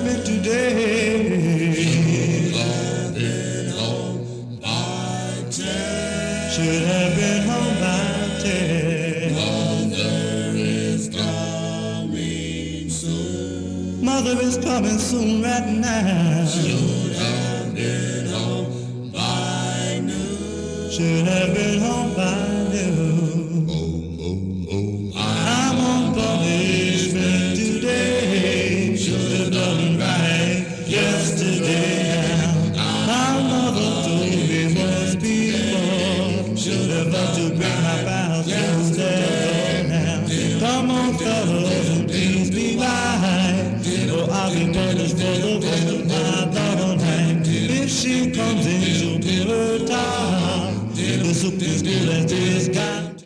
punishment today. Should have been home by 10. Mother is coming soon. Mother is coming soon right now. Should have been home by noon. Should have been home by noon. I'm on punishment today. Should have done right yesterday. My mother told me once before. Should have loved to bring my pals to now. Come on, fellas, and please be right. Or I'll be punished for the rest of my daughter night. If she comes in, she'll feel her top. The soup is good as this guy.